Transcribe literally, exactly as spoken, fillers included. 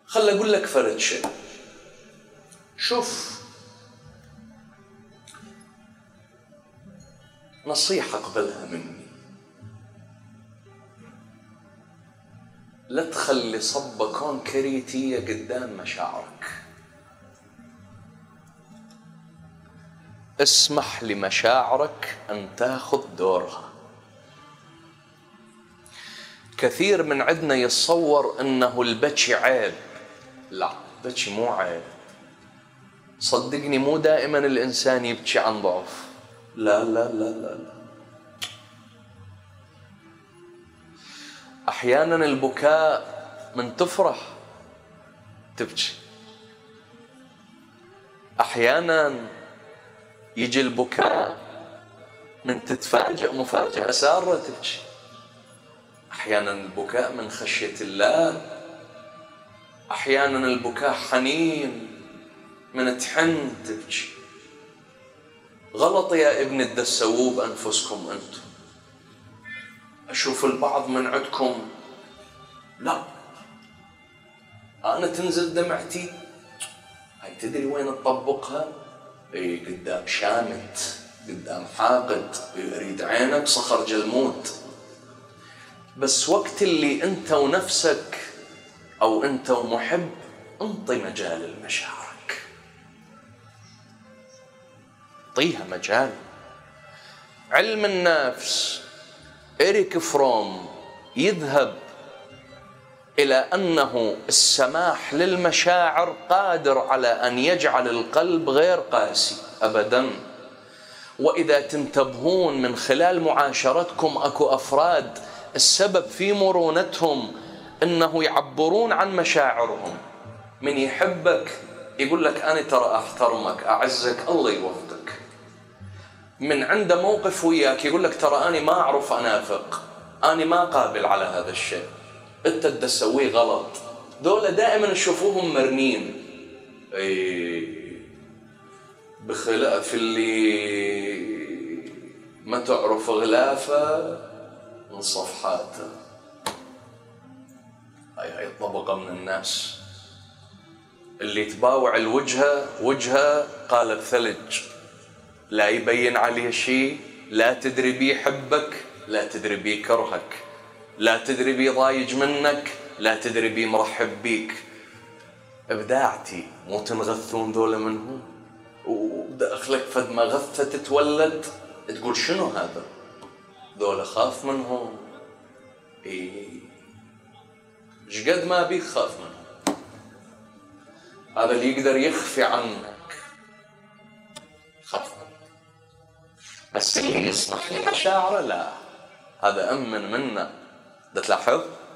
خل أقول لك فرد شيء. شوف، نصيحة قبلها مني، لا تخلي صبة كريتية قدام مشاعرك. اسمح لمشاعرك أن تاخذ دورها. كثير من عندنا يتصور أنه البكي عيب. لا، البكي مو عيب. صدقني مو دائما الإنسان يبكي عن ضعف. لا لا لا لا لا. أحيانا البكاء من تفرح تبكي، أحيانا يجي البكاء من تتفاجأ مفاجأة سارة تبكي، أحيانا البكاء من خشية الله، أحيانا البكاء حنين من تحن تبكي. غلط يا ابن تدسووا بأنفسكم أنتم. أشوف البعض من عندكم لا أنا تنزل دمعتي، هاي تدري وين تطبقها؟ إيه، قدام شامت، قدام حاقد، يريد عينك صخر جلمود. بس وقت اللي أنت ونفسك أو أنت ومحب، انطي مجال لمشاعرك، اعطيها مجال. علم النفس إريك فروم يذهب إلى أنه السماح للمشاعر قادر على أن يجعل القلب غير قاسي أبداً. وإذا تنتبهون من خلال معاشرتكم أكو أفراد السبب في مرونتهم أنه يعبرون عن مشاعرهم. من يحبك يقول لك أنا ترى أحترمك أعزك الله يوفقك. من عنده موقف وياك يقول لك ترى أنا ما أعرف أنافق، أنا ما قابل على هذا الشيء، أنت تسويه غلط. دول دائما نشوفوهم مرنين، أي بخلاف اللي ما تعرف غلافه من صفحاته. هاي هاي الطبقة من الناس اللي تباوع الوجهة وجهة قالب ثلج، لا يبين عليه شيء، لا تدري بيه يحبك، لا تدري بيه كرهك، لا تدري بيه ضايج منك، لا تدري بيه مرحب بيك. ابداعتي مو تنغثون ذولا منهم، وداخلك فد ما غثة تتولد تقول شنو هذا؟ ذولا خاف منهم. ايه، ايش قد ما بيك خاف منهم. هذا اللي يقدر يخفي عنك خاف منك، بس اللي يسمح لمشاعره لا، هذا أمن منا. ده تلاحظ